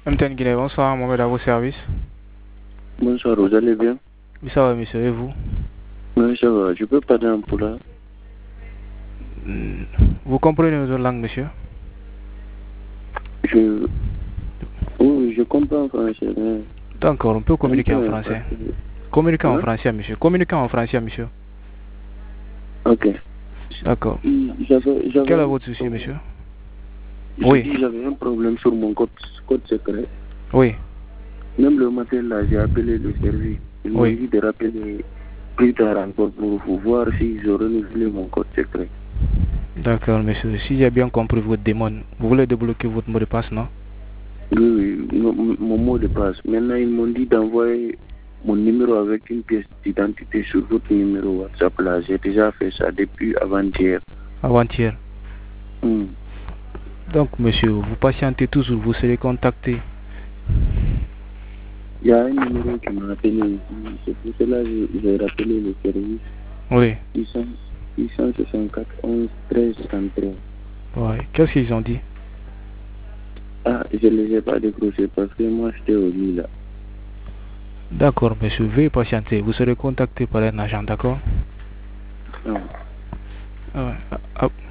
MTN Guinée, bonsoir, Mohamed à vos services. Bonsoir, vous allez bien? Oui, ça va, monsieur, et vous? Oui, ça va. Je peux parler un peu là? Vous comprenez notre langue, monsieur? Je... Oui, je comprends français, mais D'accord, on peut un communiquer en peu parce français. que... Communiquez en Hein? français, monsieur. Communiquez en français, monsieur. Ok. D'accord. Quel est J'avais votre souci, monsieur? je Oui, dis, j'avais un problème sur mon code secret. oui, Même le matin, là, j'ai appelé le service. Ils m'ont oui. dit de rappeler plus tard encore pour voir si je renouvelé mon code secret. D'accord, monsieur. Si j'ai bien compris votre demande, vous voulez débloquer votre mot de passe, non? Oui, oui, mon mot de passe. Maintenant, ils m'ont dit d'envoyer mon numéro avec une pièce d'identité sur votre numéro WhatsApp là. J'ai déjà fait ça depuis avant-hier. Avant-hier. Hmm. Donc, monsieur, vous patientez toujours, vous serez contacté. Il y a un numéro qui m'a appelé ici. C'est pour cela que j'ai rappelé le service Oui, 664 11 13 33. oui. Qu'est-ce qu'ils ont dit? Ah, je ne les ai pas décrochés parce que moi j'étais au lit là. D'accord, monsieur, veuillez patienter. Vous serez contacté par un agent, d'accord? Ah. Ah ouais. Ah,